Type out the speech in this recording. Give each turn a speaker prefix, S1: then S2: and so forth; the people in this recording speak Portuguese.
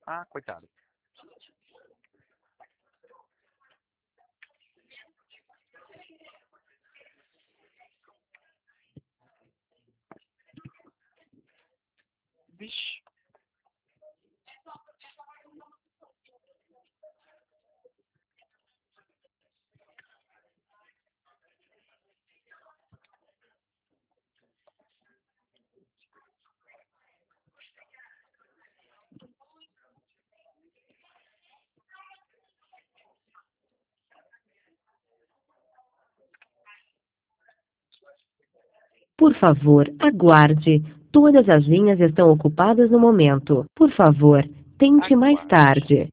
S1: Ah, coitado. Vixe.
S2: Por favor, aguarde. Todas as linhas estão ocupadas no momento. Por favor, tente mais
S1: Aguarde.
S2: tarde.